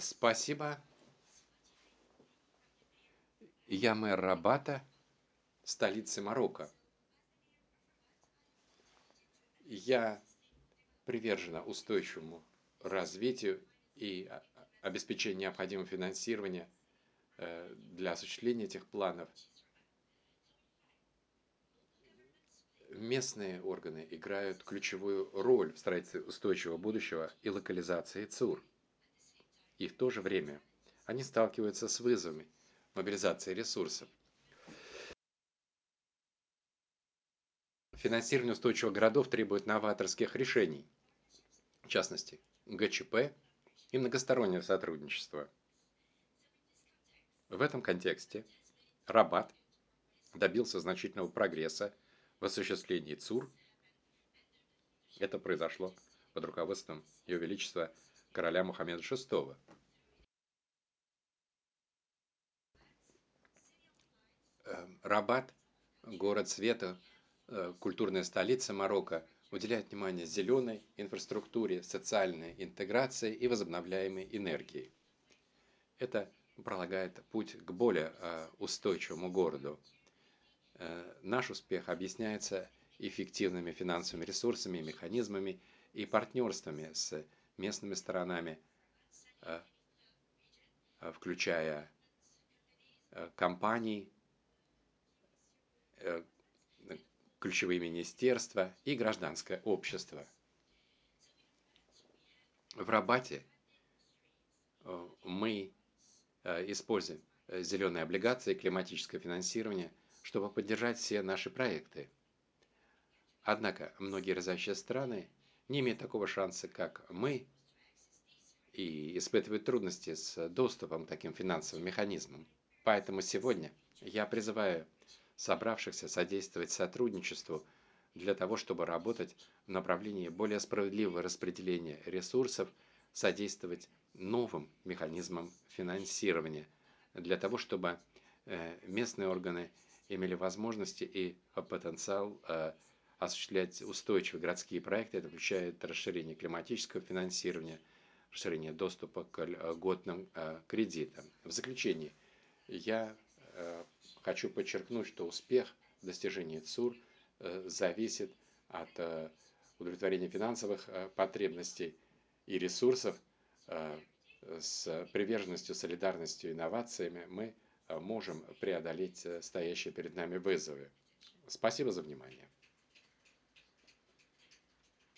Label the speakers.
Speaker 1: Спасибо. Я мэр Рабата, столицы Марокко. Я привержена устойчивому развитию и обеспечению необходимого финансирования для осуществления этих планов. Местные органы играют ключевую роль в строительстве устойчивого будущего и локализации ЦУР. И в то же время они сталкиваются с вызовами мобилизации ресурсов. Финансирование устойчивых городов требует новаторских решений, в частности, ГЧП и многостороннего сотрудничества. В этом контексте Рабат добился значительного прогресса в осуществлении ЦУР. Это произошло под руководством Ее Величества короля Мухаммеда VI. Рабат, город света, культурная столица Марокко, уделяет внимание зеленой инфраструктуре, социальной интеграции и возобновляемой энергии. Это пролагает путь к более устойчивому городу. Наш успех объясняется эффективными финансовыми ресурсами, механизмами и партнерствами с местными сторонами, включая компании, ключевые министерства и гражданское общество. В Рабате мы используем зеленые облигации и климатическое финансирование, чтобы поддержать все наши проекты. Однако многие развивающиеся страны не имеют такого шанса, как мы, и испытывают трудности с доступом к таким финансовым механизмам. Поэтому сегодня я призываю собравшихся содействовать сотрудничеству для того, чтобы работать в направлении более справедливого распределения ресурсов, содействовать новым механизмам финансирования, для того, чтобы местные органы имели возможности и потенциал осуществлять устойчивые городские проекты. Это включает расширение климатического финансирования, расширение доступа к льготным кредитам. В заключение, я хочу подчеркнуть, что успех в достижении ЦУР зависит от удовлетворения финансовых потребностей и ресурсов. С приверженностью, солидарностью и инновациями мы можем преодолеть стоящие перед нами вызовы. Спасибо за внимание.